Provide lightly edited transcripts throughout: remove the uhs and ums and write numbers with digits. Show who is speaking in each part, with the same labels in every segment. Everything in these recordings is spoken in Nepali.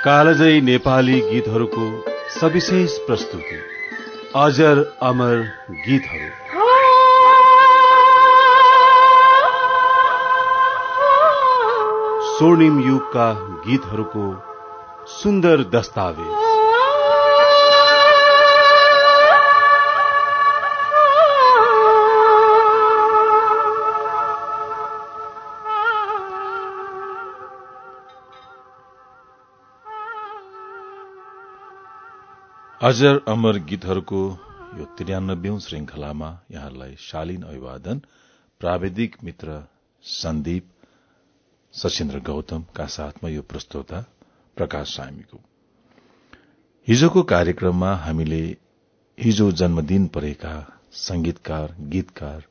Speaker 1: कालजयी नेपाली गीतहरूको सविशेष प्रस्तुति अजर अमर गीतहरू। स्वर्णिम युगका गीतहरूको सुन्दर दस्तावेज। अजर अमर गीतहरूको यो 93औं श्रृंखलामा यहाँलाई शालीन अभिवादन। प्राविधिक मित्र सन्दीप सशिन्द्र गौतमका साथमा यो प्रस्तोता प्रकाश सामीको। हिजोको कार्यक्रममा हामीले हिजो जन्मदिन परेका संगीतकार गीतकार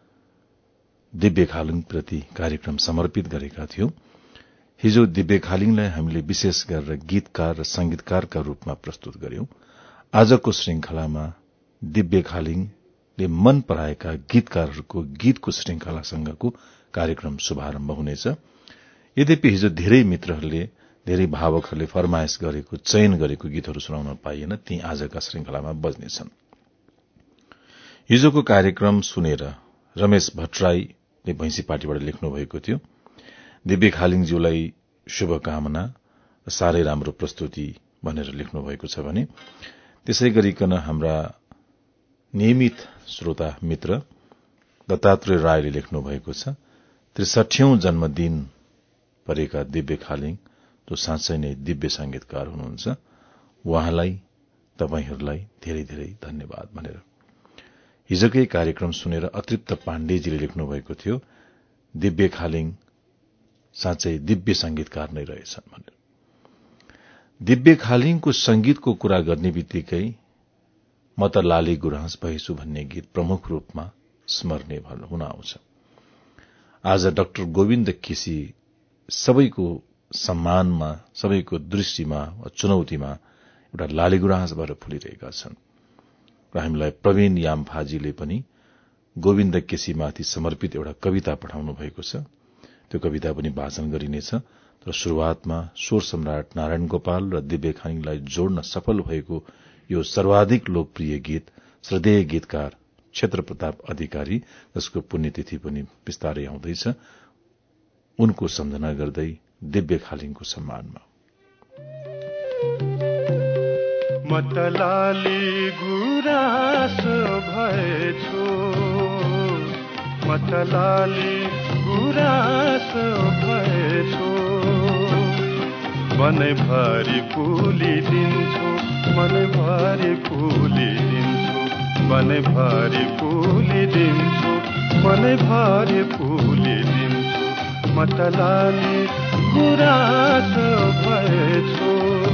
Speaker 1: दिव्य खालिङ प्रति कार्यक्रम समर्पित गरेका थियौं। हिजो दिव्य खालिङलाई हामीले विशेष गरेर गीतकार र संगीतकारका रूपमा प्रस्तुत गर्यौं। आजको श्रृंखलामा दिव्य खालिङले मन पराएका गीतकारहरूको गीतको श्रृंखलासँगको कार्यक्रम शुभारम्भ हुनेछ। यद्यपि हिजो धेरै मित्रहरूले धेरै भावकहरूले फरमाइश गरेको चयन गरेको गीतहरू सुनाउन पाइएन, ती आजका श्रृंखलामा बज्नेछन्। हिजोको कार्यक्रम सुनेर रमेश भट्टराईले भैंसीपाटीबाट लेख्नु भएको थियो, दिव्य खालिङज्यूलाई शुभकामना, साह्रै राम्रो प्रस्तुति भनेर लेख्नु भएको छ भने त्यसै गरिकन हाम्रा नियमित श्रोता मित्र दत्तात्रेय रायले लेख्नु भएको छ, 63औं जन्मदिन परेका दिव्य खालिङ जो साँच्चै नै दिव्य संगीतकार हुनुहुन्छ, उहाँलाई तपाईहरूलाई धेरै धेरै धन्यवाद भनेर। हिजोकै कार्यक्रम सुनेर अतृप्त पाण्डेजीले लेख्नु भएको थियो, दिव्य खालिङ साँच्चै दिव्य संगीतकार नै रहेछन् भनेर। दिव्य खालिङको संगीतको कुरा गर्ने बित्तिकै म त लाली गुराँस भएछु भन्ने गीत प्रमुख रूपमा स्मरणीय हुन आउँछ। आज डाक्टर गोविन्द केसी सबैको सम्मानमा, सबैको दृष्टिमा, चुनौतीमा एउटा लाली गुराँस भएर फुलिरहेका छन् र हामीलाई प्रवीण यामफाजीले पनि गोविन्द केसीमाथि समर्पित एउटा कविता पठाउनु भएको छ। त्यो कविता पनि वाचन गरिनेछ। तर शुरूआतमा स्वर सम्राट नारायण गोपाल र दिव्य खालिङलाई जोड्न सफल भएको यो सर्वाधिक लोकप्रिय गीत श्रद्धेय गीतकार क्षेत्र प्रताप अधिकारी, जसको पुण्यतिथि पनि विस्तारै आउँदैछ, उनको सम्झना गर्दै दिव्य खालिङको सम्मानमा
Speaker 2: मतलाली गुराँस भएछु, मतलाली गुराँस भएछु, मनैभरि फुलिदिन्छु, मनैभरि फुलिदिन्छु, मनैभरि फुलिदिन्छु, मनैभरि फुलिदिन्छु, मतलाली गुराँस भएछु।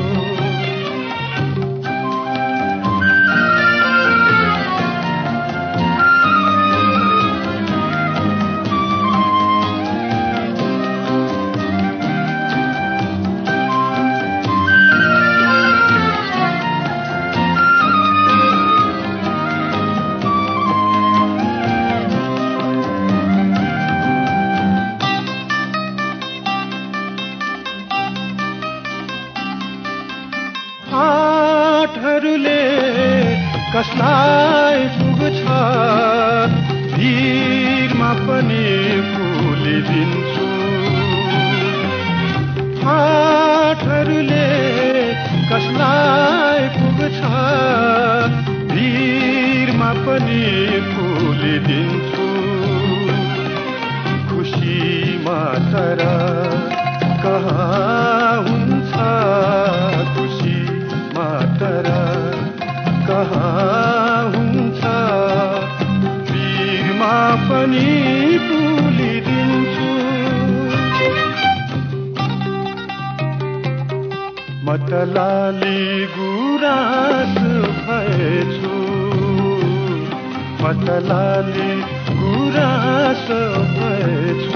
Speaker 2: कसलाई पुग्छ भिरमा पनि फुलिदिन्छु, हाटहरूले कसलाई पुग्छ भिरमा पनि फुलिदिन्छु, खुसीमा तर कहाँ हुन्छ, खुसीमा तर कहाँ हुन्छ, भिरमा पनि फुलिदिन्छु, मतलाली गुराँस भएछु, मतलाली गुराँस भएछु।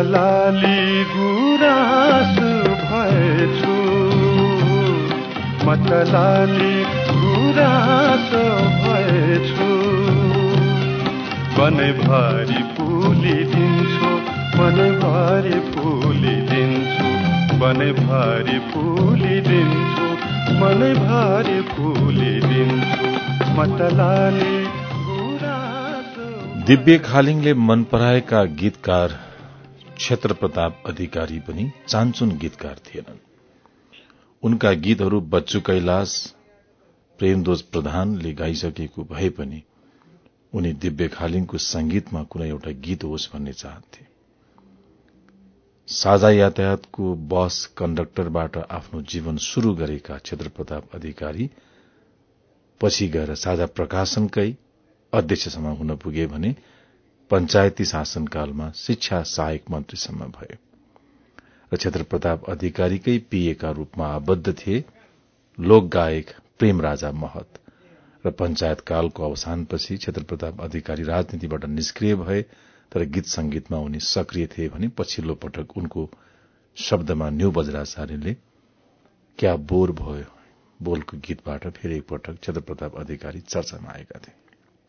Speaker 2: मतलाली गुराँस भएछु मतलाली गुराँस भएछु मनैभरि फुलिदिन्छु मनैभरि फुलिदिन्छु मनैभरि फुलिदिन्छु मनैभरि फुलिदिन्छु मतलाली
Speaker 1: दिव्य खालिङले मन पराएका गीतकार क्षेत्र प्रताप अधिकारी पनि चान्चुन गीतकार थिएनन्। उनका गीतहरू बच्चु कैलाश प्रेमदोज प्रधानले गाइसकेको भए पनि उनी दिव्य खालिङको संगीतमा कुनै एउटा गीत होस् भन्ने चाहन्थे। साझा यातायातको बस कण्डक्टरबाट आफ्नो जीवन शुरू गरेका क्षेत्र प्रताप अधिकारी पछि गएर साझा प्रकाशनकै अध्यक्षसम्म हुन पुगे भने पञ्चायती शासनकालमा शिक्षा सहायक मन्त्रीसम्म भए र क्षेत्र प्रताप अधिकारीकै पीएका रूपमा आबद्ध थिए लोकगायक प्रेमराजा महत र पञ्चायत कालको अवसानपछि क्षेत्र प्रताप अधिकारी राजनीतिबाट निष्क्रिय भए तर गीत संगीतमा उनी सक्रिय थिए भने पछिल्लो पटक उनको शब्दमा न्यू बज्राचार्यले क्या बोर भयो बोलको गीतबाट फेरि एकपटक क्षेत्र प्रताप अधिकारी चर्चामा आएका थिए।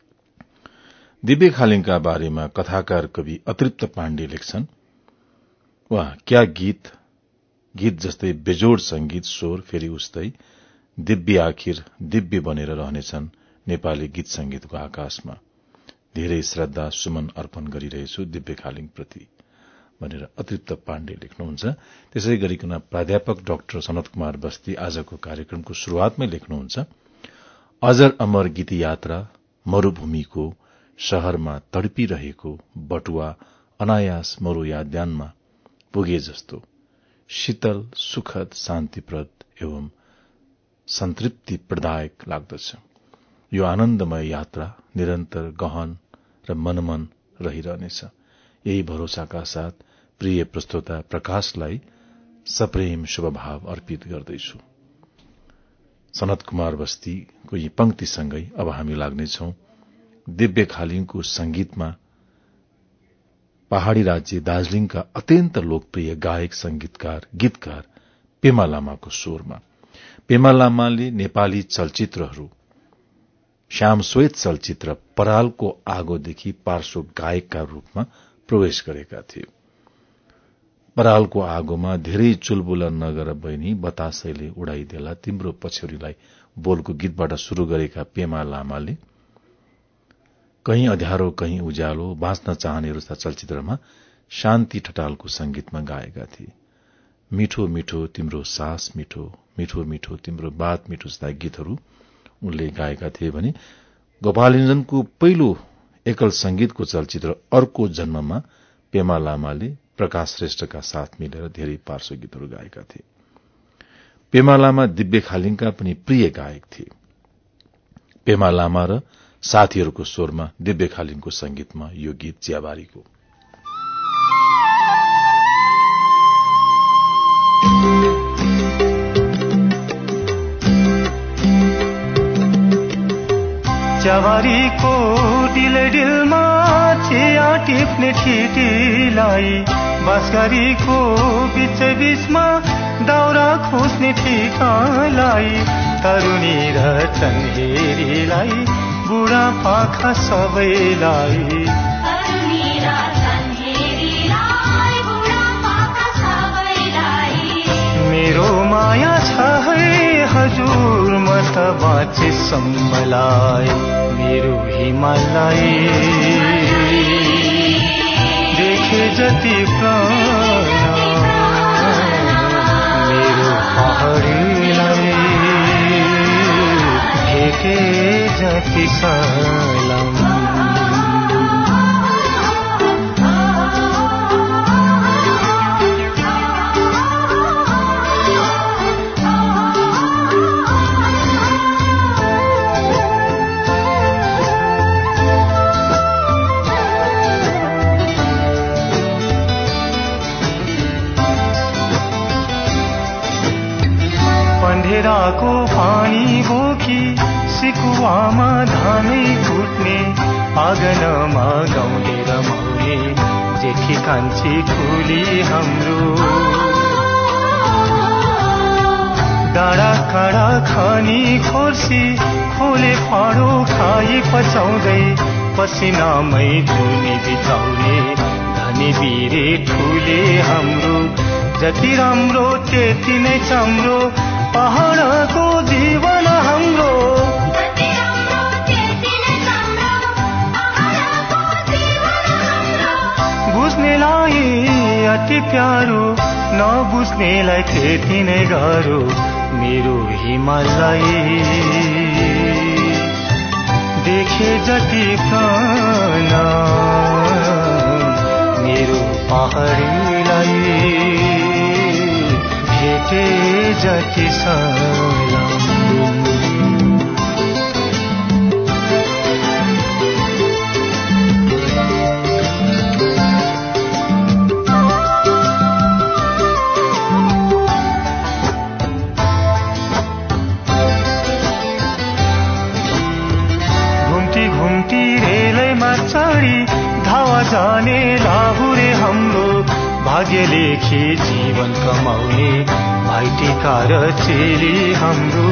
Speaker 1: दिव्य खालिङका बारेमा कथाकार कवि अतृप्त पाण्डे लेख्छन् वहाँ क्या गीत जस्तै बेजोड संगीत स्वर फेरि उस्तै दिव्य आखिर दिव्य बनेर रहनेछन् नेपाली गीत संगीतको आकाशमा। धेरै श्रद्धा सुमन अर्पण गरिरहेछु दिव्य खालिङ प्रति भनेर अतृप्त पाण्डे लेख्नुहुन्छ। त्यसै गरिकन प्राध्यापक डाक्टर सनत कुमार बस्ती आजको कार्यक्रमको शुरूआतमै लेख्नुहुन्छ अजर अमर गीत यात्रा मरूभूमिको शहरमा तडपिरहेको बटुवा अनायास मरू याद्यानमा पुगे जस्तो शीतल सुखद शान्तिप्रद एवं सन्तृप्ति प्रदायक लाग्दछ। यो आनन्दमय यात्रा निरन्तर गहन र मनमन रहिरहनेछ। यही भरोसाका साथ प्रिय प्रस्तोता प्रकाशलाई सप्रेम शुभभाव अर्पित गर्दैछु। सनत कुमार बस्तीको यी पंक्तिसँगै अब हामी लाग्नेछौं दिव्य खालिङको संगीतमा पहाड़ी राज्य दार्जीलिङका अत्यन्त लोकप्रिय गायक संगीतकार गीतकार पेमा लामाको स्वरमा। पेमा लामाले नेपाली चलचित्रहरू श्यामश्वेत चलचित्र परालको आगोदेखि पार्श्व गायकका रूपमा प्रवेश गरेका थिए। परालको आगोमा धेरै चुलबुल नगर बहिनी बतासैले उडाइदेला तिम्रो पछ्यौरीलाई बोलको गीतबाट शुरू गरेका पेमा लामाले कहीं अध्यारो कहीं उज्यालो बाँच्न चाहनेहरू जस्ता चलचित्रमा शान्ति ठटालको संगीतमा गाएका थिए। मिठो मिठो तिम्रो सास मिठो मिठो मिठो तिम्रो बात मिठो जस्ता गीतहरू उनले गाएका थिए भने गोपालञ्जनको पहिलो एकल संगीतको चलचित्र अर्को जन्ममा पेमा लामाले प्रकाश श्रेष्ठका साथ मिलेर धेरै पार्श्व गीतहरू गाएका थिए। पेमा लामा दिव्य खालिङका पनि प्रिय गायक थिए। पेमा लामा र साथीहरूको स्वरमा दिव्य खालिङको संगीतमा यो गीत चियाबारीको।
Speaker 2: चियाबारीको डिलमा चिया टिप्ने ठिटीलाई बाँसगारीको बीच बीचमा दाउरा खोज्ने ठिकालाई तरुणी र चन्हेरीलाई बुढा पाखा सबैलाई मेरो माया छ है हजुर म त बाँचे सम्मलाई मेरो हिमाललाई देखे जति प्राण मेरो पहाडीलाई भेटे जति सलाम पन्धेराको पानी बोकी सिकुवामा धानै कुट्ने आँगनमा गाउँले रमाउने जेठी कान्छी ठुली हाम्रो डाँडा काँडा खानी खोर्सी खोले फाँडो खाई पचाउँदै पसिनामै जुनी बिताउने धनी बिरे ठुले हाम्रो जति राम्रो त्यति नै चम्रो पहाडको जीवन हाम्रो बुझ्नेलाई अति प्यारो नबुझ्नेलाई त्यति नै गाह्रो मेरो हिमाललाई देखे जति प्राण मेरो पहाडीलाई भेटे जति सलाम धावा जाने लाहुरे हाम्रो भाग्य लेखी जीवन कमाउने भाइटिका र चेली हाम्रो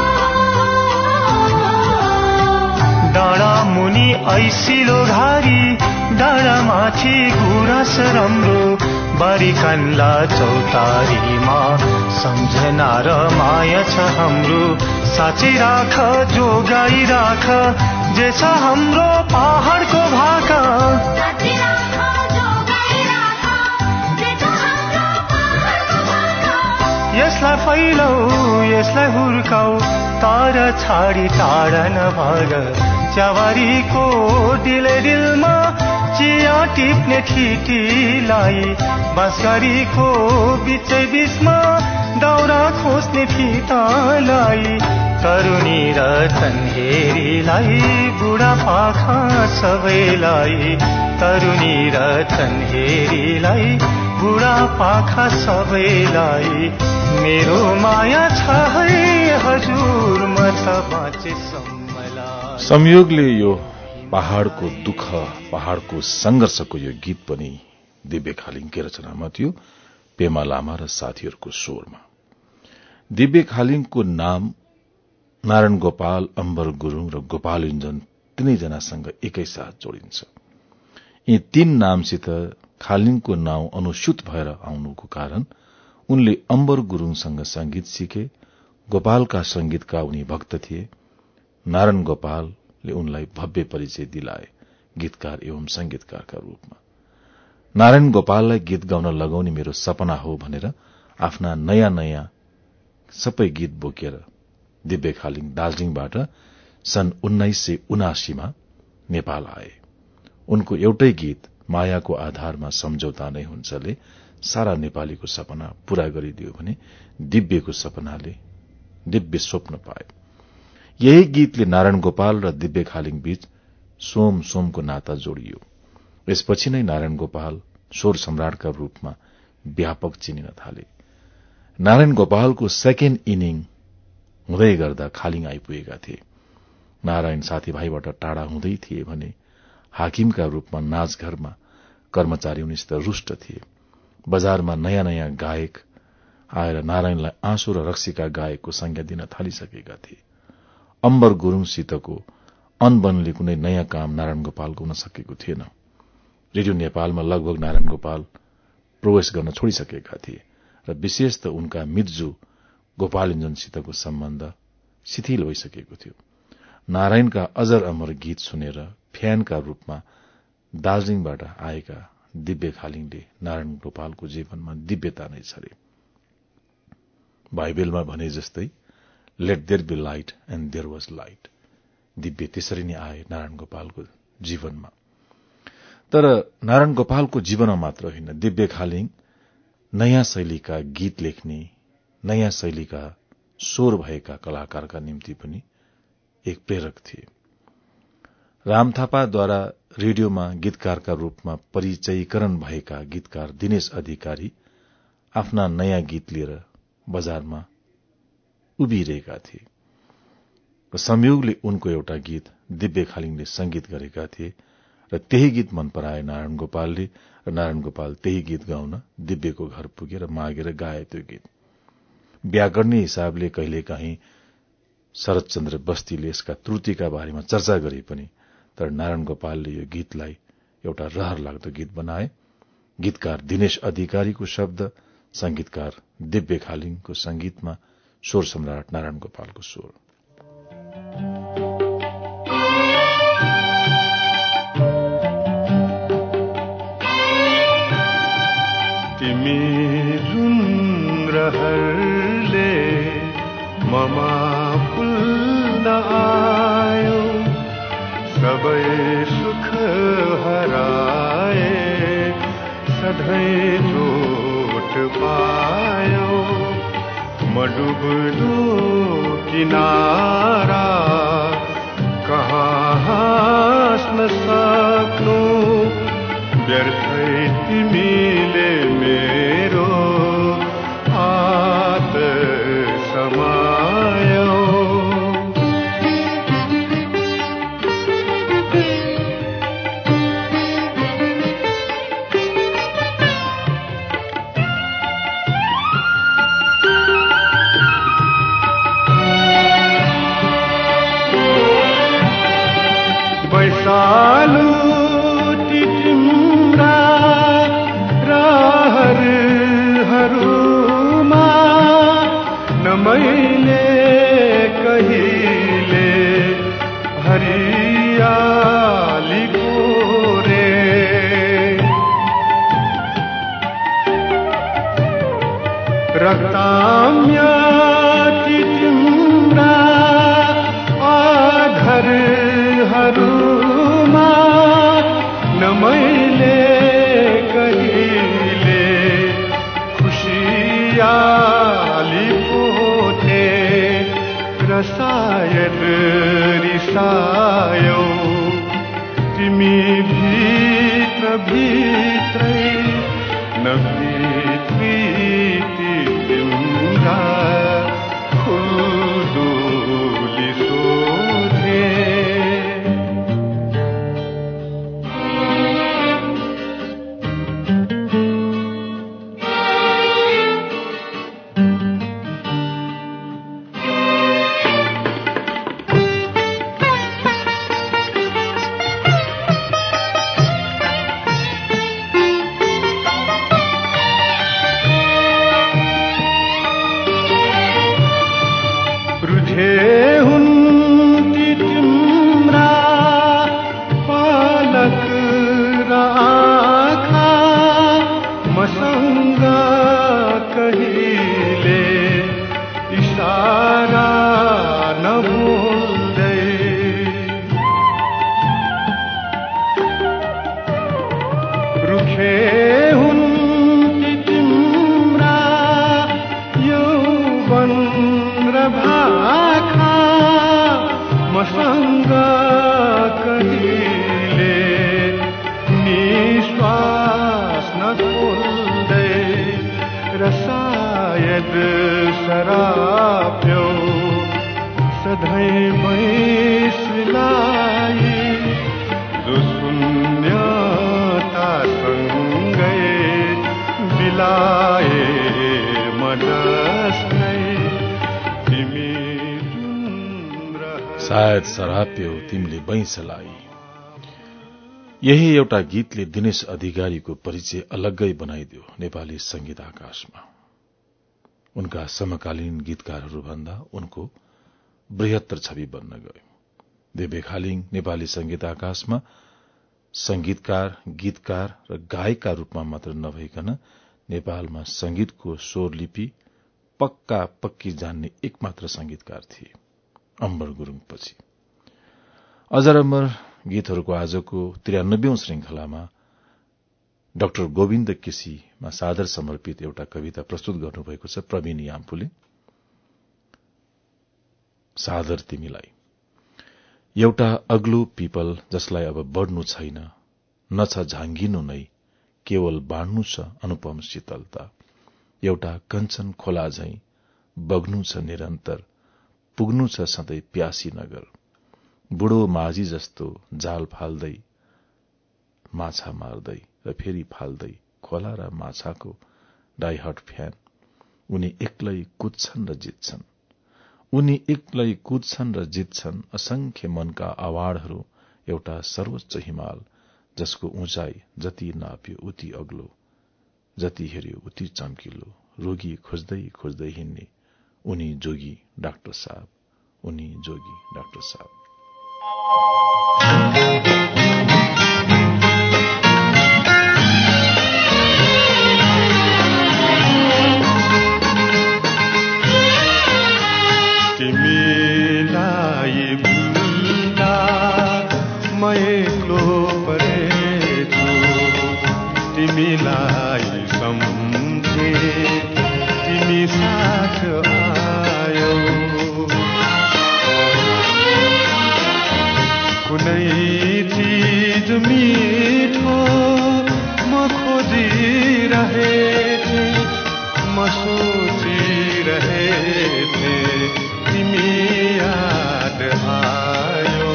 Speaker 2: डाँडा मुनि ऐसिलो घारी डाँडा माथि गुराँस राम्रो बारी कान्ला चौतारीमा सम्झना र माया छ हाम्रो साँची राख जोगाई राख जे छ हाम्रो पहाडको भाका यसलाई फैलाऊ यसलाई हुर्काऊ तारा छाडी टाढा नभाग च्यावारीको डिलमा चिया टिप्ने ठिटीलाई बाँसगारीको बिचै बिचमा दाउरा खोज्ने फितालाई तरुणी र तन्हेरीलाई बुढा पाखा सबैलाई तरुणी र तन्हेरीलाई बुढा पाखा सबैलाई मेरो माया छ है हजुर म त बाँचे सम्मलाई।
Speaker 1: संयोगले यो पहाड़को दुःख पहाड़को संघर्षको यो गीत पनि दिव्य खालिङकै रचनामा थियो पेमा लामा र साथीहरूको स्वरमा। दिव्य खालिङको नाम नारायण गोपाल अम्बर गुरूङ र गोपाल इन्जन तीनैजनासँग एकैसाथ जोडिन्छ। यी तीन नामसित खालिङको नाउँ अनुसूत भएर आउनुको कारण उनले अम्बर गुरूङसँग संगीत सिके। गोपालका संगीतका उनी भक्त थिए। नारायण गोपालले उनलाई भव्य परिचय दिलाए गीतकार एवं संगीतकारका रूपमा। नारायण गोपाललाई गीत गाउन लगाउने मेरो सपना हो भनेर आफ्ना नयाँ नयाँ सबै गीत बोकेर दिव्य खालिङ दार्जीलिङबाट सन् 1979 मा नेपाल आए। उनको एउटै गीत मायाको आधारमा सम्झौता नै हुन्छले सारा नेपालीको सपना पूरा गरिदियो भने दिव्यको सपनाले दिव्य स्वप्न पाए। यही गीतले नारायण गोपाल र दिव्य खालिङ बीच सोम सोमको नाता जोडियो। यसपछि नै नारायण गोपाल स्वर सम्राटका रूपमा व्यापक चिनिन थाले। नारायण गोपालको सेकेण्ड इनिङ हुँदै गर्दा खालिङ आइपुगेका थिए। नारायण साथीभाइबाट टाढा हुँदै थिए भने हाकिमका रूपमा नाचघरमा कर्मचारी उनीसित रुष्ट थिए। बजारमा नयाँ नयाँ गायक आएर नारायणलाई आँसु र रक्सीका गायकको संज्ञा दिन थालिसकेका थिए। अम्बर गुरूङसितको अनबनले कुनै नयाँ काम नारायण गोपाल गर्न सकेको थिएन। रेडियो नेपालमा लगभग नारायण गोपाल प्रवेश गर्न छोडिसकेका थिए र विशेष त उनका मिर्जु गोपाल इन्जनसितको सम्बन्ध शिथिल भइसकेको थियो। नारायणका अजर अमर गीत सुनेर फ्यानका रूपमा दार्जीलिङबाट आएका दिव्य खालिङले नारायण गोपालको जीवनमा दिव्यता नै छरे। बाइबलमा भने जस्तै let there be light and there was light. दिव्य त्यसरी नै आए नारायण गोपालको जीवनमा। तर नारायण गोपालको जीवनमा मात्र होइन, दिव्य खालिङ नयाँ शैलीका गीत लेख्ने, नयाँ शैलीका स्वर भएका कलाकारका निम्ति पनि एक प्रेरक थिए। राम थापाद्वारा रेडियोमा गीतकारका रूपमा परिचयीकरण भएका गीतकार दिनेश अधिकारी आफ्ना नयाँ गीत लिएर बजारमा उभिरहेका थिए। संयोगले उनको एउटा गीत दिव्य खालिङले संगीत गरेका थिए र त्यही गीत मन पराए नारायण गोपालले र नारायण गोपाल त्यही गीत गाउन दिव्यको घर पुगेर मागेर गाए त्यो गीत। व्याकरणीय हिसाबले कहिलेकाहीँ शरदचन्द्र बस्तीले यसका त्रुटिका बारेमा चर्चा गरे पनि तर नारायण गोपालले यो गीतलाई एउटा रहर लाग्दो गीत बनाए। गीतकार दिनेश अधिकारीको शब्द, संगीतकार दिव्य खालिङको संगीतमा स्वर सम्राट नारायण गोपालको स्वर।
Speaker 2: तिमी जुन रहरले ममा भुल्न आयो, सबै सुख हराए सधैँ चोट पायो। म डुब्दो किनारा कहाँ हाँस्न सक्नु, व्यर्थै तिमीले मेरो हात समायो। बैसालु तिम्रा रहरहरूमा न मैले कहिले हरियाली कोरे। रक्ताम्य तिम्रा आधरहरूमा न मैले कहिले खुशियाली पोथे। र सायद रिसायौ तिमी भित्र भित्रै नभित्री तिम्रा फुलदुली सोधे।
Speaker 1: सायद सराप्यो तिमीले बैंसलाई। यही एउटा गीतले दिनेश अधिकारीको परिचय अलग्गै बनाइदियो नेपाली संगीत आकाशमा। उनका समकालीन गीतकारहरूभन्दा उनको बृहत्तर छवि बन्न गयो। दिव्य खालिङ नेपाली संगीत आकाशमा संगीतकार, गीतकार र गायकका रूपमा मात्र नभइकन नेपालमा संगीतको स्वरलिपि पक्का पक्की जान्ने एकमात्र संगीतकार थिए अम्बर गुरूङपछि। अजर अमर गीतहरूको आजको 93औं श्रृंखलामा डाक्टर गोविन्द केसीमा सादर समर्पित एउटा कविता प्रस्तुत गर्नुभएको छ प्रवीण याम्फूले। सादर तिमीलाई। एउटा अग्लो पिपल जसलाई अब बढ्नु छैन, न छ झाँगिनु नै, केवल बाँड्नु छ अनुपम शीतलता। एउटा कञ्चन खोला झैं बग्नु छ निरन्तर, पुग्नु छ सधैँ प्यासी नगर। बुढो माझी जस्तो जाल फाल्दै माछा मार्दै र फेरि फाल्दै खोला र माछाको डाइहट फ्यान। उनी एक्लै कुद्छन् र जित्छन्। उनी एक्लै कुद्छन् र जित्छन्। असंख्य मनका आवाडहरू एउटा सर्वोच्च हिमाल, जसको उँचाई जति नाप्यो उति अग्लो, जति हेर्यो उति चम्किलो। रोगी खोज्दै खोज्दै हिँड्ने उनी जोगी डाक्टर साहब, उनी जोगी डाक्टर साहब।
Speaker 2: तिमीलाई भुल्दा म एक्लो परेछु, तिमीलाई सम्झे तिमी साथ आयो। कुनै चीज मिठो म खोजिरहेथे, म सोचिरहेथे, तिमी याद आयो।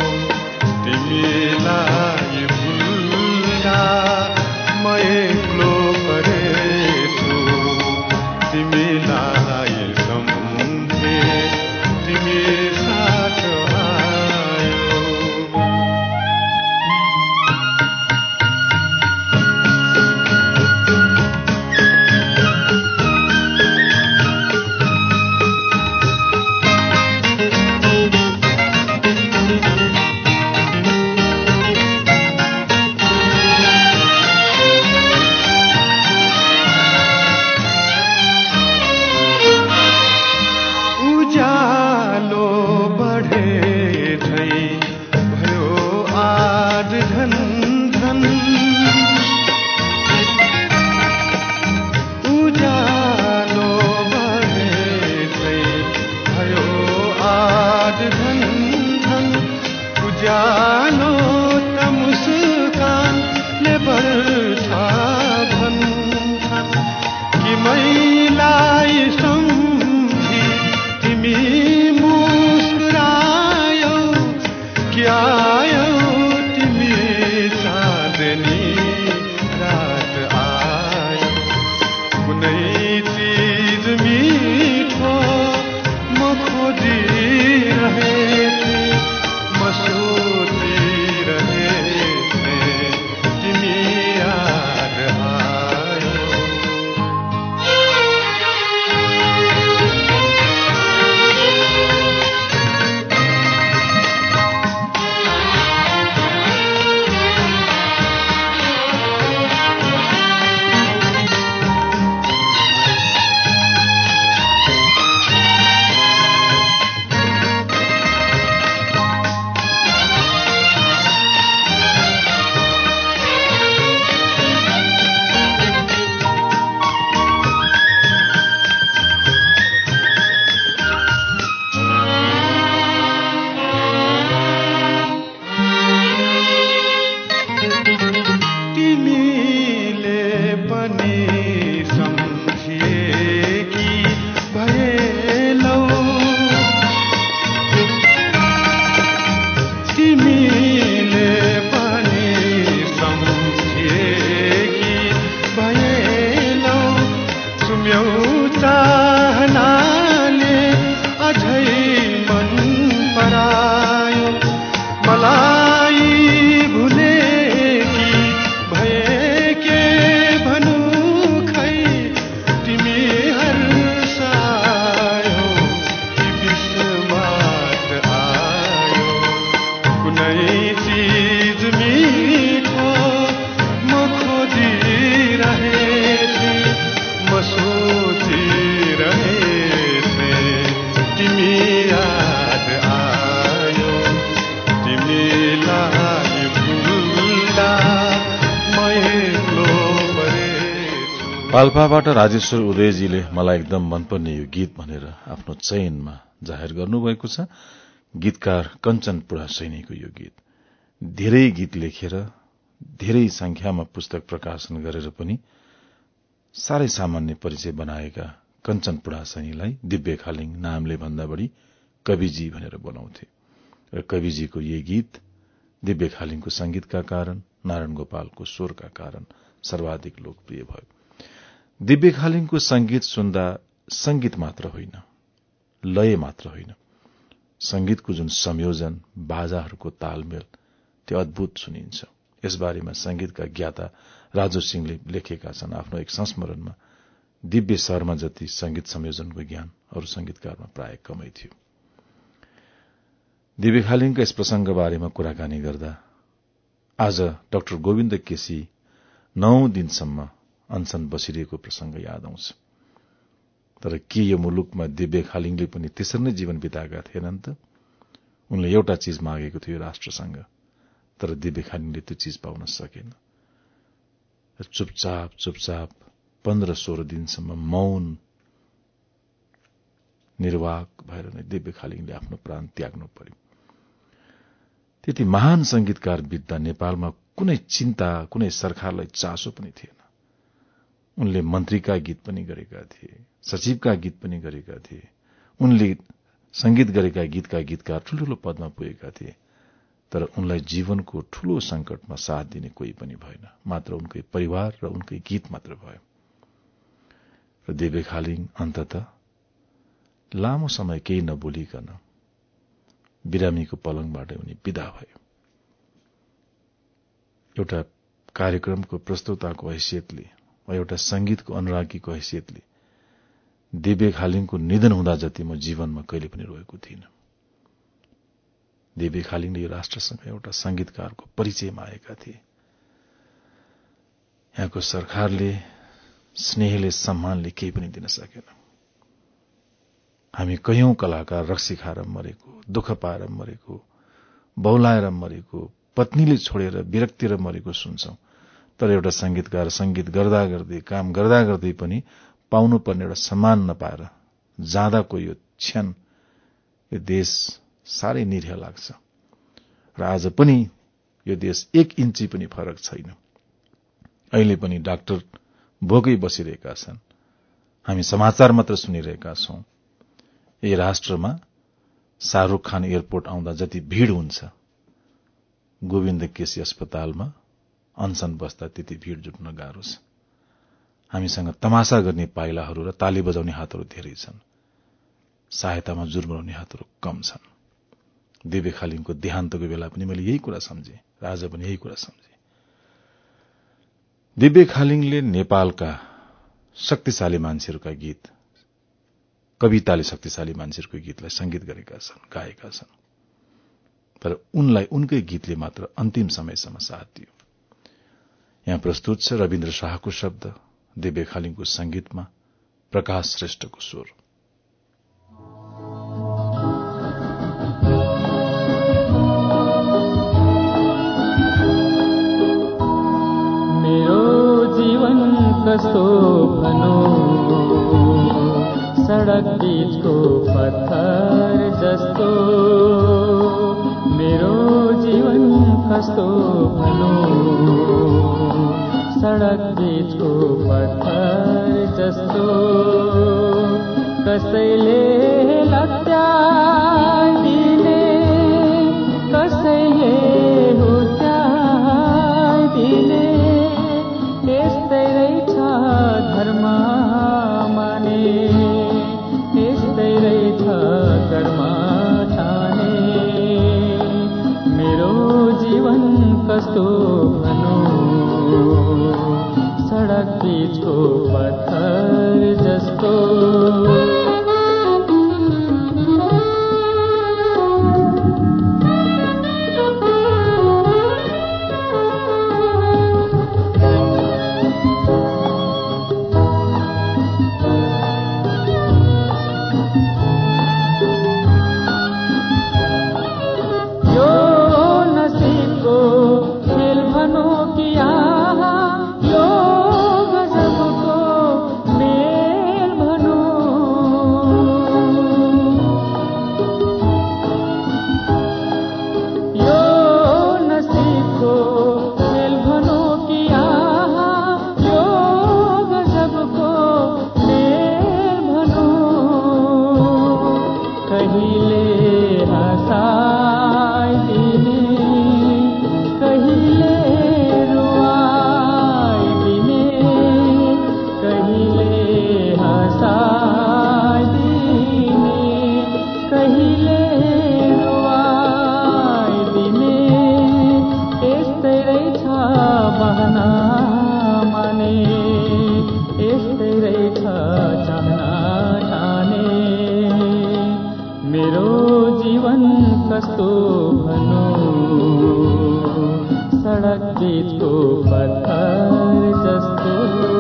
Speaker 2: तिमीलाई भुल्दा म एक्लो परेछु, तिमीलाई सम्झे तिमी साथ आयो। उजालो बढे झै भयो आज धन धन, उजालो बढे झै भयो आज धन धन। उजालो त मुस्कानले बढ्छ भन्छन्, कि मैलाई सम्झी तिमी मुस्कुरायौ, कि आयौ तिमी चाँदनी रात आयौ। कुनै चीज मिठो म खोजिरहेथे, म सोचिरहेथे, तिमी याद आयो। तिमीले पनि सम्झिएकी भएलौ, तिमीले पनि सम्झिएकी भएलौ। सुम्यौ चाहनाले अझै मन परायो, मलाई भुलेकी भए के भनु खै। तिमी हर्षायौ कि विस्मात आयो। कुनै चीज मिठो म खोजिरहेथे, म सोचिरहेथे, तिमी याद आयो। तिमीलाई भुल्दा म एक्लो परेछु।
Speaker 1: पाल्पाबाट राजेश्वर उदयजीले मलाई एकदम मनपर्ने यो गीत भनेर आफ्नो चयनमा जाहेर गर्नुभएको छ। गीतकार कञ्चन पुरा सैनीको यो गीत। धेरै गीत लेखेर धेरै संख्यामा पुस्तक प्रकाशन गरेर पनि साह्रै सामान्य परिचय बनाएका कञ्चन पुरा सैनीलाई दिव्य खालिङ नामले भन्दा बढ़ी कविजी भनेर बोलाउँथे। र कविजीको यही गीत दिव्य खालिङको संगीतका कारण नारायण गोपालको स्वरका कारण सर्वाधिक लोकप्रिय भयो। दिव्य खालिङको संगीत सुन्दा संगीत मात्र होइन, लय मात्र होइन, संगीतको जुन संयोजन, बाजाहरूको तालमेल त्यो अद्भुत सुनिन्छ। यसबारेमा संगीतका ज्ञाता राजु सिंहले लेखेका छन् आफ्नो एक संस्मरणमा, दिव्य शर्मा जति संगीत संयोजनको ज्ञान अरू संगीतकारमा प्राय कमै थियो। दिव्य खालिङका यस प्रसंग बारेमा कुराकानी गर्दा आज डाक्टर गोविन्द केसी 9 दिनसम्म अनसन बसिरहेको प्रसंग याद आउँछ। तर के यो मुलुकमा दिव्य खालिङले पनि त्यसरी नै जीवन बिताएका थिएनन् त? उनले एउटा चीज मागेको थियो राष्ट्रसँग, तर दिव्य खालिङले त्यो चीज पाउन सकेन। चुपचाप 15-16 दिनसम्म मौन निर्वाक भएर नै दिव्य खालिङले आफ्नो प्राण त्याग्नु पर्यो। त्यति महान संगीतकार बित्दा नेपालमा कुनै चिन्ता, कुनै सरकारलाई चासो पनि थिएन। उनले मन्त्रीका गीत पनि गरेका थिए, सचिवका गीत पनि गरेका थिए। उनले संगीत गरेका गीतका गीतकार ठूल्ठूलो पदमा पुगेका थिए। तर उनलाई जीवनको ठूलो संकटमा साथ दिने कोही पनि भएन, मात्र उनकै परिवार र उनकै गीत मात्र भयो। र दिव्य खालिङ अन्ततः लामो समय केही नबोलिकन बिरामीको पलङबाट उनी विदा भयो। एउटा कार्यक्रमको प्रस्तुताको हैसियतले वा एउटा संगीतको अनुरागीको हैसियतले दिव्य खालिङको निधन हुँदा जति म जीवनमा कहिले पनि रोएको थिइन। दिव्य खालिङले यो राष्ट्रसँग एउटा संगीतकारको परिचयमा आएका थिए। यहाँको सरकारले, स्नेहले, सम्मानले केही पनि दिन सकेन। हामी कयौं कलाकार रक्सी खाएर मरेको, दुःख पाएर मरेको, बौलाएर मरेको, पत्नीले छोडेर विरक्तिर मरेको सुन्छौं। तर एउटा संगीतकार संगीत गर्दा गर्दै, काम गर्दा गर्दै पनि पाउनुपर्ने एउटा सम्मान नपाएर जाँदाको यो क्षण, यो देश साह्रै निरीह लाग्छ। र आज पनि यो देश 1 इन्ची पनि फरक छैन। अहिले पनि डाक्टर भोकै बसिरहेका छन्, हामी समाचार मात्र सुनिरहेका छौं। यही राष्ट्रमा शाहरुख खान एयरपोर्ट आउँदा जति भीड़ हुन्छ, गोविन्द केसी अस्पतालमा अनसन बस्दा त्यति भीड़ जुट्न गाह्रो छ। हामीसँग तमाशा गर्ने पाइलाहरू र ताली बजाउने हातहरू धेरै छन्, सहायतामा जुर्मराउने हातहरू कम छन्। दिव्य खालिङको देहान्तको बेला पनि मैले यही कुरा सम्झे र आज पनि यही कुरा सम्झे। दिव्य खालिङले नेपालका शक्तिशाली मान्छेहरूका गीत, कविताले शक्तिशाली मान्छेहरूको गीतलाई संगीत गरेका छन्, गाएका छन्। तर उनलाई उनकै गीतले मात्र अन्तिम समयसम्म साथ दियो। यहाँ प्रस्तुत छ रविन्द्र शाहको शब्द, दिव्य खालिङको संगीतमा प्रकाश श्रेष्ठको स्वर।
Speaker 3: मेरो जीवन कस्तो भनो, सडक बीचको पत्थर जस्तो। मेरो जीवन कस्तो भनो, सडक बीचको पत्थर जस्तो। कसैले लत्याइदिने, कसैले हुत्याइदिने, यस्तै रहेछ धर्म माने, यस्तै रहेछ कर्म ठाने। मेरो जीवन कस्तो भनो, सडक बीचको पत्थर जस्तो। कहिले रुवाइदिने यस्तै रहेछ बहना माने यस्तै रहेछ चाहना ठाने मेरो जीवन कस्तो भनौँ सडक बीचको पत्थर जस्तो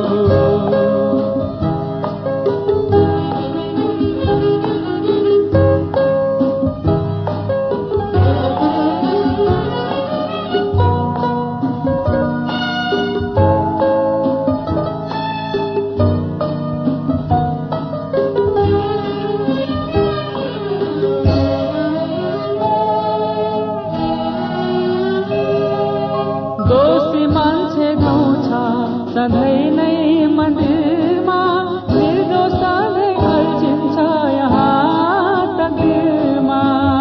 Speaker 3: सधैँ नै मन्दिरमा निर्दोष सधैँ अल्झिन्छ यहाँ तकदिरमा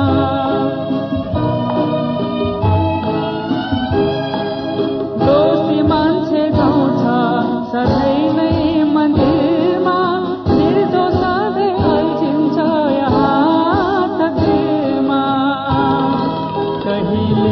Speaker 3: दोषी मान्छे गाउँछ सधैँ नै मन्दिरमा निर्दोष सधैँ अल्झिन्छ यहाँ तकदिरमा कहिले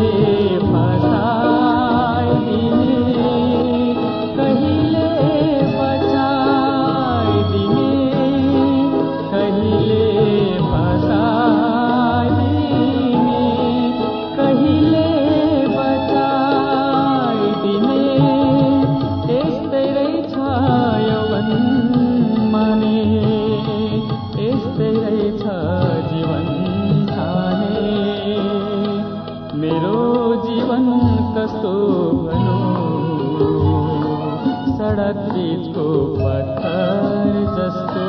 Speaker 3: सडक बीचको पत्थर जस्तो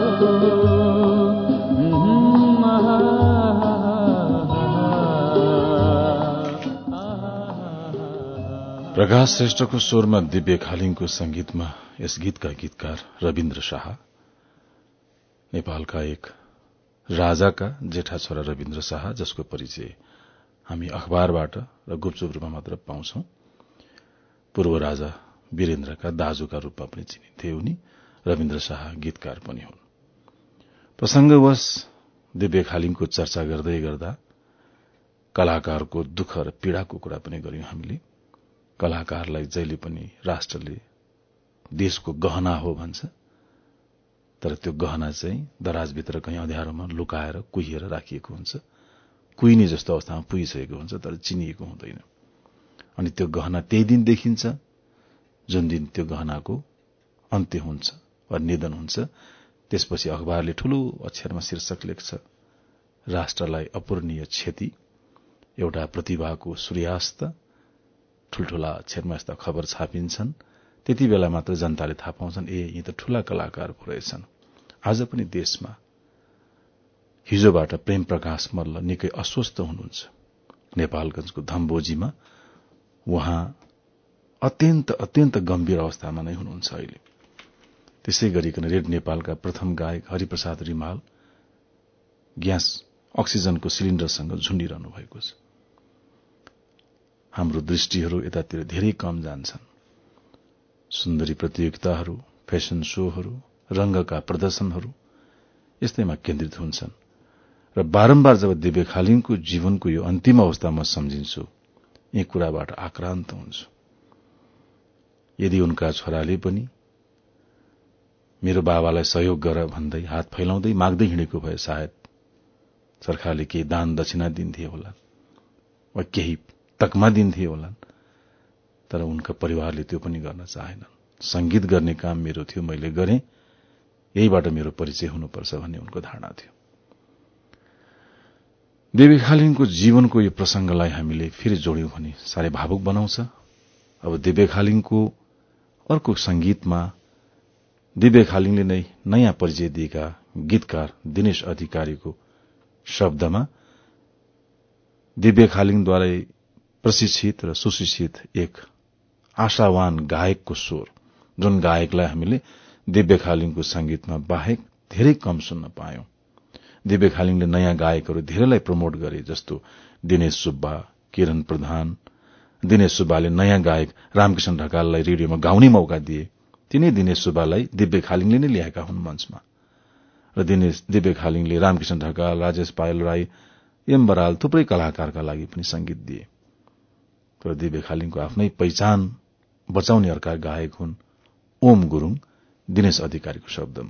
Speaker 1: प्रकाश श्रेष्ठको स्वरमा दिव्य खालिङको संगीतमा यस गीतका गीतकार रविन्द्र शाह नेपालका एक राजाका जेठा छोरा रविन्द्र शाह जसको परिचय हामी अखबारबाट र गुपचुप रूपमा मात्र पाउँछौं। पूर्व राजा वीरेन्द्रका दाजुका रूपमा पनि चिनिन्थे उनी। रविन्द्र शाह गीतकार पनि हुन्। प्रसंगवश दिव्य खालिङको चर्चा गर्दै गर्दा कलाकारको दुःख र पीड़ाको कुरा पनि गर्यौं हामीले। कलाकारलाई जहिले पनि राष्ट्रले देशको गहना हो भन्छ, तर त्यो गहना चाहिँ दराजभित्र कहीँ अँध्यारोमा लुकाएर कुहिएर राखिएको हुन्छ। कुहिने जस्तो अवस्थामा पुगिसकेको हुन्छ, तर चिनिएको हुँदैन। अनि त्यो गहना त्यही दिन देखिन्छ जुन दिन त्यो गहनाको अन्त्य हुन्छ वा निधन हुन्छ। त्यसपछि अखबारले ठूलो अक्षरमा शीर्षक लेख्छ, राष्ट्रलाई अपूरणीय क्षति, एउटा प्रतिभाको सूर्यास्त। ठूल्ठूला अक्षरमा यस्ता खबर छापिन्छन्। त्यति बेला मात्र जनताले थाहा पाउँछन्, ए यी त ठूला कलाकार पो रहेछन्। आज पनि देशमा हिजोबाट प्रेम प्रकाश मल्ल निकै अस्वस्थ हुनुहुन्छ। नेपालगंजको धम्बोजीमा उहाँ अत्यन्त गम्भीर अवस्थामा नै हुनुहुन्छ अहिले। त्यसै गरिकन रेड नेपालका प्रथम गायक हरिप्रसाद रिमाल ग्यास अक्सिजनको सिलिण्डरसँग झुण्डिरहनु भएको छ। हाम्रो दृष्टिहरू यतातिर धेरै कम जान्छन्। सुन्दरी प्रतियोगिताहरू, फेसन शोहरू, रंगका प्रदर्शनहरू यस्तैमा केन्द्रित हुन्छन् र बारम्बार जब दिव्य खालिङको जीवनको यो अन्तिम अवस्थामा सम्झिन्छु, यी कुराबाट आक्रान्त हुन्छु। यदि उनका छोराले पनि मेरो बाबालाई सहयोग गर भन्दै हात फैलाउँदै माग्दै हिँडेको भए सायद सरकारले केही दान दक्षिणा दिन्थे होला वा केही तकमा दिन्थे होला, तर उनका परिवारले त्यो पनि गर्न चाहेनन्। संगीत गर्ने काम मेरो थियो, मैले गरेँ, यहीबाट मेरो परिचय हुनुपर्छ भन्ने उनको धारणा थियो। दिव्य खालिङको जीवनको यो प्रसंगलाई हामीले फेरि जोड्यौं भने साह्रै भावुक बनाउँछ। अब दिव्य खालिङको अर्को संगीतमा दिव्य खालिङले नै नयाँ परिचय दिएका गीतकार दिनेश अधिकारीको शब्दमा दिव्य खालिङद्वारा प्रशिक्षित र सुशिक्षित एक आशावान गायकको स्वर, जुन गायकलाई हामीले दिव्य खालिङको संगीतमा बाहेक धेरै कम सुन्न पायौं। दिव्य खालिङले नयाँ गायकहरू धेरैलाई प्रमोट गरे, जस्तो दिनेश सुब्बा, किरण प्रधान। दिनेश सुब्बाले नयाँ गायक रामकृष्ण ढकाललाई रेडियोमा गाउने मौका दिए। तिनै दिनेश सुब्बालाई दिव्य खालिङले नै ल्याएका हुन् मञ्चमा। र दिव्य खालिङले रामकृष्ण ढकाल, राजेश पायल राई, एम बराल थुप्रै कलाकारका लागि पनि संगीत दिए। तर दिव्य खालिङको आफ्नै पहिचान बचाउने अर्का गायक हुन् ओम गुरूङ, दिनेश अधिकारीको शब्दमा।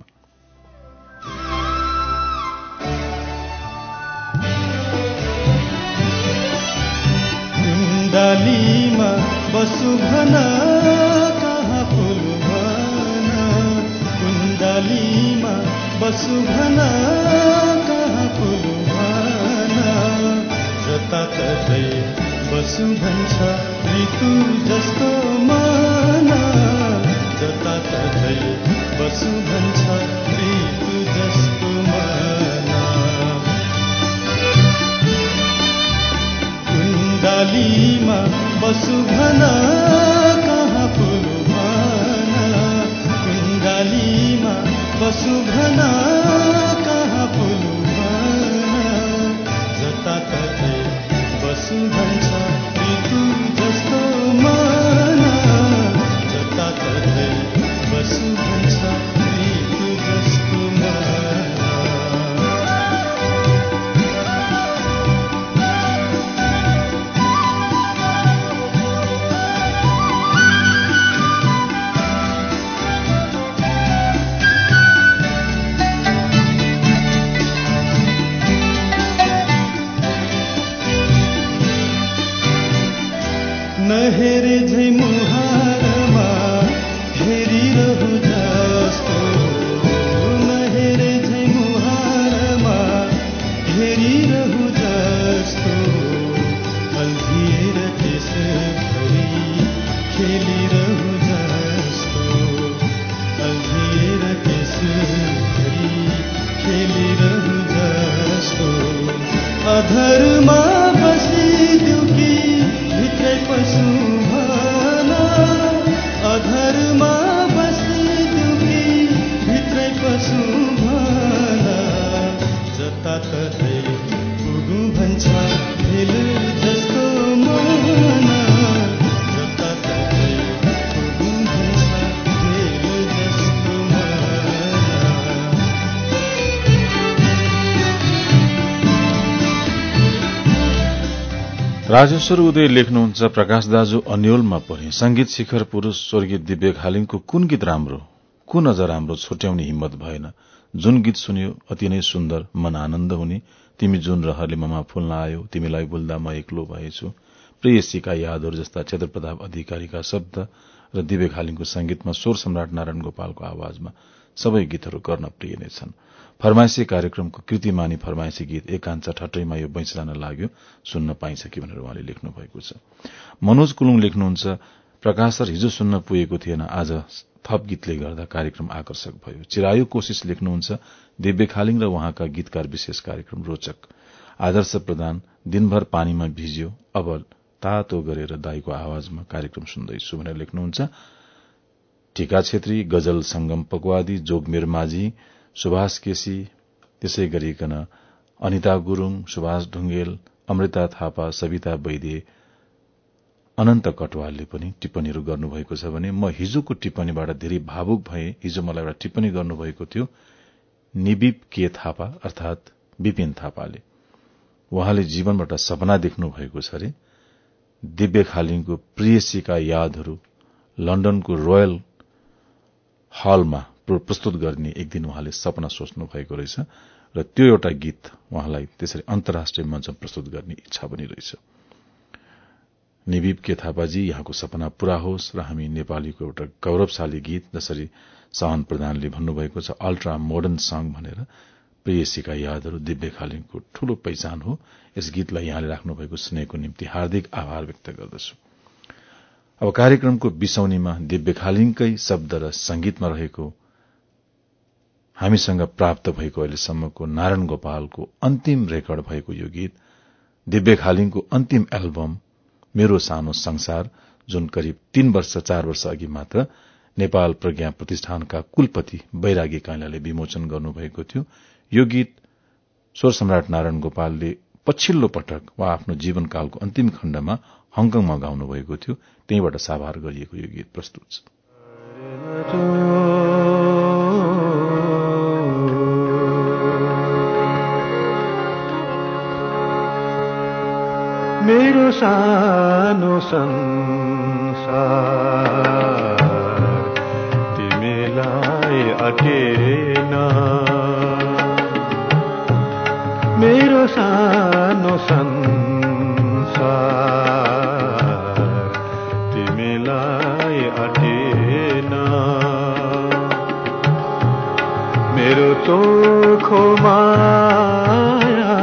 Speaker 2: कुण्डलीमा बसु भन कहाँ फुल भन, कुण्डलीमा बसु भन कहाँ फुल भन, जताततै बसु भन्छ ऋतु जस्तो मन, जताततै बसु भन्छ ऋतु जस्तो मन। कुण्डलीमा बसु भन कहाँ फुल भन, कुण्डलीमा बसु भन कहाँ फुल भन, जताततै बसु भन्छ ऋतु जस्तो मन, जताततै बसु भन्छ ऋतु जस्तो मन। नहेरे झै मुहारमा हेरिरहु जस्तो, नहेरे झै मुहारमा हेरिरहु जस्तो, अल्झिएर त्यसभरि खेलिरहु जस्तो, अल्झिएर त्यसभरि खेलिरहु जस्तो, अधरमा बसिदेऊ कि भित्रै पशु भन, अधरमा बसिदेऊ कि भित्रै पशु भन, जताततै पुगु भन्छ भेल जस्तो मन, जताततै पुगु भन्छ भेल जस्तो मन।
Speaker 1: राजेश्वर उदय लेख्नुहुन्छ, प्रकाश दाजु अन्यलमा पनि संगीत शिखर पुरूष स्वर्गीय दिव्य खालिङको कुन गीत राम्रो, कुन अझ राम्रो छुट्याउने हिम्मत भएन। जुन गीत सुन्यो अति नै सुन्दर, मन आनन्द हुने, तिमी जुन रहरले ममा फुल्न आयो, तिमीलाई बोल्दा म एक्लो भएछु, प्रेयसीका यादहरू जस्ता क्षेत्र प्रताप अधिकारीका शब्द र दिव्य खालिङको संगीतमा स्वर सम्राट नारायण गोपालको आवाजमा सबै गीतहरू गर्न प्रिय नै छन्। फरमाइशी कार्यक्रमको कृतिमानी फरमाइशी गीत एकांश ठट्टैमा यो बैंस जान लाग्यो, सुन्न पाइन्छ कि भनेर उहाँले लेख्नु भएको छ। मनोज कुलुङ लेख्नुहुन्छ, प्रकाश सर हिजो सुन्न पुगेको थिएन, आज थप गीतले गर्दा कार्यक्रम आकर्षक भयो। चिरायु कोशिश लेख्नुहुन्छ, दिव्य खालिङ र उहाँका गीतकार विशेष कार्यक्रम रोचक। आदर्श प्रधान, दिनभर पानीमा भिज्यो, अब तातो गरेर दाईको आवाजमा कार्यक्रम सुन्दैछु भनेर लेख्नुहुन्छ। टीका छेत्री, गजल संगम पकवादी, जोगमेर माझी, सुभाष केसी, त्यसै गरिकन अनिता गुरूङ, सुभाष ढुंगेल, अमृता थापा, सविता वैद्य, अनन्त कटवालले पनि टिप्पणीहरू गर्नुभएको छ भने म हिजोको टिप्पणीबाट धेरै भावुक भए। हिजो मलाई एउटा टिप्पणी गर्नुभएको थियो निबिप के थापा अर्थात विपिन थापाले। उहाँले जीवनबाट सपना देख्नु भएको छ रे, दिव्य खालिङको प्रेयसीका यादहरू लन्डनको रोयल हलमा प्रस्तुत गर्ने एक दिन उहाँले सपना सोच्नु भएको रहेछ र त्यो एउटा गीत उहाँलाई त्यसरी अन्तर्राष्ट्रिय मञ्चमा प्रस्तुत गर्ने इच्छा पनि रहेछ। निबिप के थापाजी, यहाँको सपना पूरा होस् र हामी नेपालीको एउटा गौरवशाली गीत, जसरी सहन प्रधानले भन्नुभएको छ अल्ट्रा मोडर्न सङ भनेर, प्रेयसीका यादहरू दिव्य खालिङको ठूलो पहिचान हो। यस गीतलाई यहाँले राख्नुभएको स्नेहको निम्ति हार्दिक आभार व्यक्त गर्दछु। अब कार्यक्रमको बिसौनीमा दिव्य खालिङकै शब्द र संगीतमा रहेको हामीसँग प्राप्त भएको अहिलेसम्मको नारायण गोपालको अन्तिम रेकर्ड भएको यो गीत दिव्य खालिङको अन्तिम एल्बम मेरो सानो संसार, जुन करिब 4 वर्ष अघि मात्र नेपाल प्रज्ञा प्रतिष्ठानका कुलपति बैरागी काइलाले विमोचन गर्नुभएको थियो। यो गीत स्वर सम्राट नारायण गोपालले पछिल्लो पटक वा आफ्नो जीवनकालको अन्तिम खण्डमा हङकङमा गाउनु भएको थियो। त्यहीबाट साभार गरिएको यो गीत प्रस्तुत छ।
Speaker 2: मेरो सानो संसार तिमीलाई अटेन मेरो सानो संसार तिमीलाई अटेन मेरो चोखो माया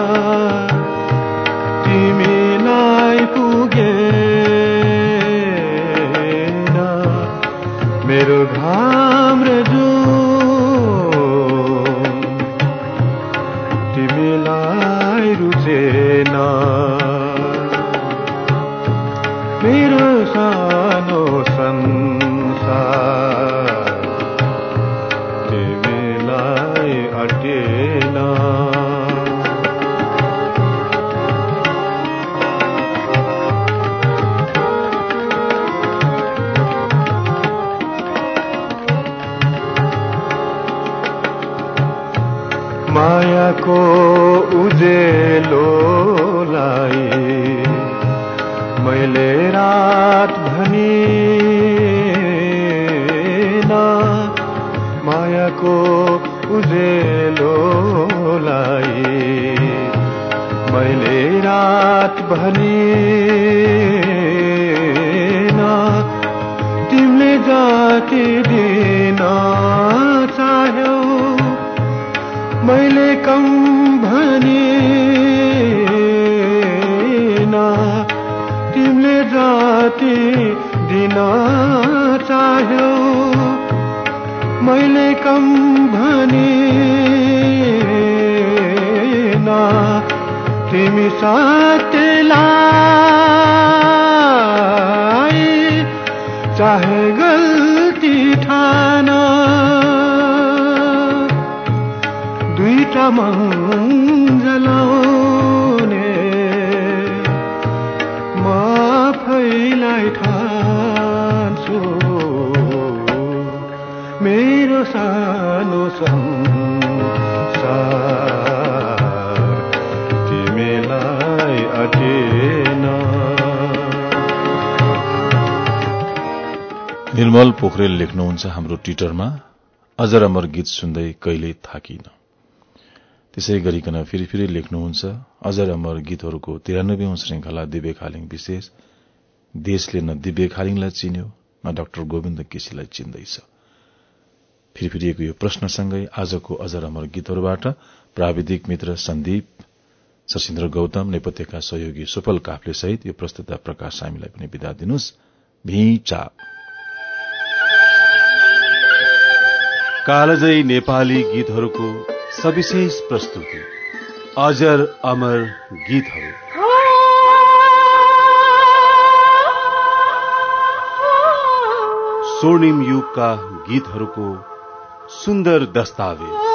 Speaker 2: तिमीलाई पुगेन मेरो घाम र जुन तिमीलाई रुचेन मेरो सानो संसार तिमीलाई अटेन मायाको उजेलोलाई मैले रात भनिन मायाको उजेलोलाई मैले रात भनिन तिमीले जति दिन चाह्यौ मैले कम भनिन तिमीले जति दिन चाह्यौ मैले कम भनिन तिमी सत्यलाई चाहे गल्ती ठान दुईटा मन्जलाउने म आफैलाई ठान्छु मेरो सानो संसार तिमीलाई अटेन
Speaker 1: निर्मल पोखरेल लेख्नुहुन्छ हाम्रो ट्विटरमा अजर अमर गीत सुन्दै कहिल्यै थाकिन त्यसै गरिकन फेरि लेख्नुहुन्छ अजर अमर गीतहरूको 93औं श्रृंखला दिव्य खालिङ विशेष देशले न दिव्य खालिङलाई चिन्यो न डाक्टर गोविन्द केसीलाई चिन्दैछ फेरि यो प्रश्नसँगै आजको अजर अमर गीतहरूबाट प्राविधिक मित्र सन्दीप सशिन्द्र गौतम नेपथ्यका सहयोगी सुफल काफले सहित यो प्रस्तुता प्रकाश सामीलाई पनि बिदा दिनुस् भिचा
Speaker 4: कालजयी नेपाली गीतहरूको सविशेष प्रस्तुति अजर अमर गीतहरू स्वर्णिम युगका गीतहरूको सुन्दर दस्तावेज